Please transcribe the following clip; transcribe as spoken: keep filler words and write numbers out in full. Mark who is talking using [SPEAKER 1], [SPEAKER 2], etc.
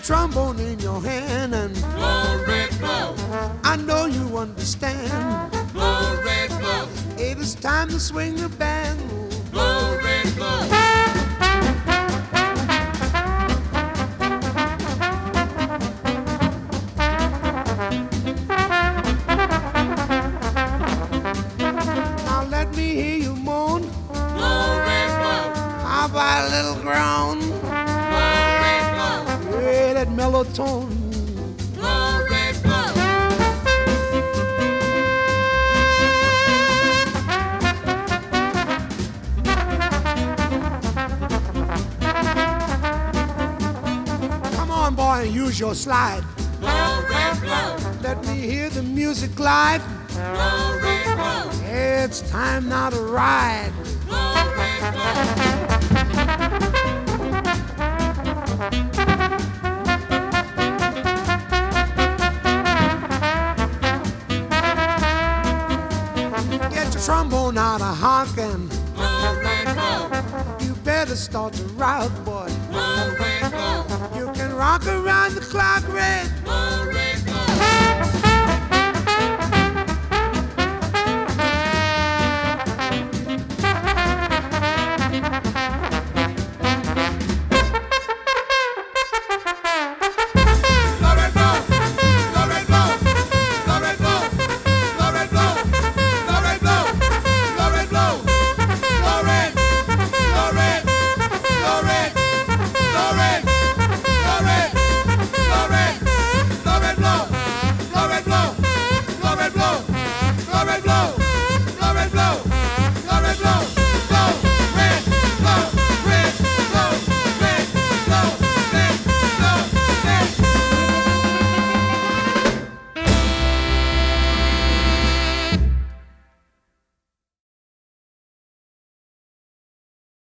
[SPEAKER 1] trombone in your hand and
[SPEAKER 2] blow, red, blow.
[SPEAKER 1] I know you understand.
[SPEAKER 2] Blow, red, blow.
[SPEAKER 1] It is time to swing the band.
[SPEAKER 2] Blow, red, blow.
[SPEAKER 1] Now let me hear you moan.
[SPEAKER 2] Blow, red, blow.
[SPEAKER 1] How about a little groan?
[SPEAKER 2] Blow, red, blow.
[SPEAKER 1] Yeah, that mellow tone.
[SPEAKER 2] Blow, red, blow.
[SPEAKER 1] Come on, boy, and use your slide.
[SPEAKER 2] Blow, red, blow.
[SPEAKER 1] Let me hear the music glide.
[SPEAKER 2] Blow, red, blow.
[SPEAKER 1] It's time now to ride.
[SPEAKER 2] Blow, red, blow.
[SPEAKER 1] Get your trombone out of honking.
[SPEAKER 2] Blow, red, blow.
[SPEAKER 1] You better start to rock, boy.
[SPEAKER 2] Blow, red, blow.
[SPEAKER 1] You can rock around the clock, red.
[SPEAKER 2] Blow, red, blow.